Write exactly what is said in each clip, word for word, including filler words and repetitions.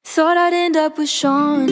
Thought I'd end up with Sean,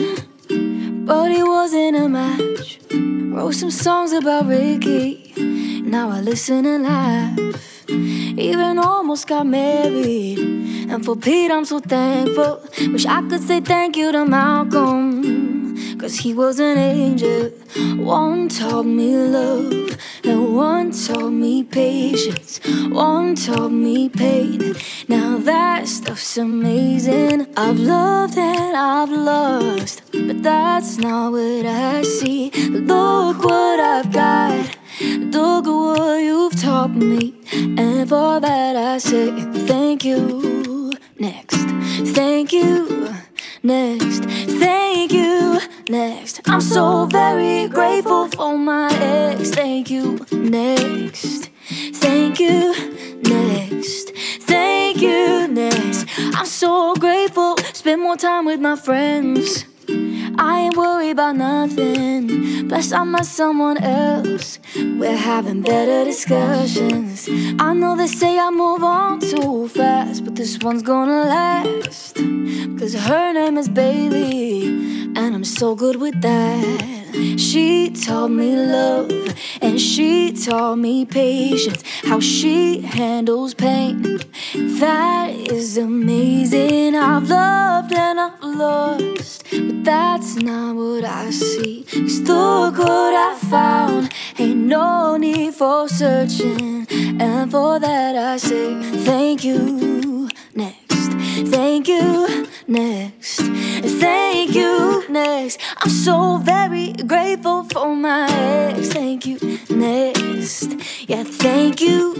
but he wasn't a match. Wrote some songs about Ricky, now I listen and laugh. Even almost got married, and for Pete I'm so thankful. Wish I could say thank you to Malcolm, cause he was an angel. One taught me love, and one taught me patience. One taught me pain. Now that stuff's amazing. I've loved and I've lost, but that's not what I see. Look what I've got, look at what you've taught me, and for that I say thank you. Next, thank you. Next, thank you. Next, I'm so very grateful for my ex. Thank you. Next, thank you. Next, thank you. Next, I'm so grateful. Spend more time with my friends. I ain't worried about nothing. Blessed I met someone else. We're having better discussions. I know they say I move on too fast, but this one's gonna last. Cause her name is Bailey, and I'm so good with that. She taught me love, and she taught me patience. How she handles pain, that is amazing. I've loved and I've lost, but that's not what I see. Cause look what I found, ain't no need for searching, and for that I say thank you. Next, thank you. Next, thank you. Next, I'm so very grateful for my ex. Thank you. Next, yeah, thank you.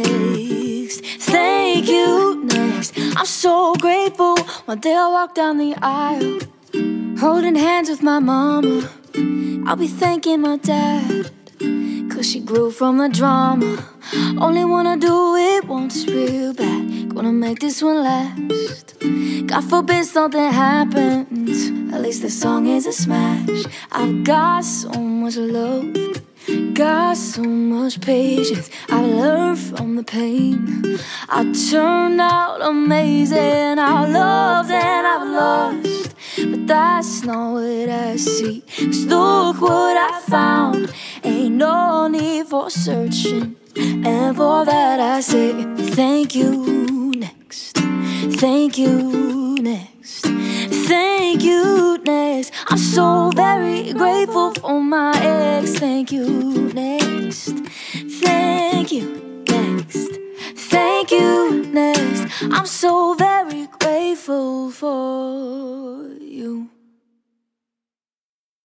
Next, thank you. Next, I'm so grateful. One day I walk down the aisle, holding hands with my mama. I'll be thanking my dad, cause she grew from the drama. Only wanna do it once real bad, gonna make this one last. God forbid something happens, at least the song is a smash. I've got so much love, got so much patience. I've learned from the pain, I turned out amazing. I've loved and I've lost, but that's not what I see. Cause look what I found, ain't no need for searching, and for that I say thank you. Next, thank you. Next, thank you. Next, I'm so very grateful for my ex. Thank you. Next, thank you. Next, thank you. Next, I'm so very grateful for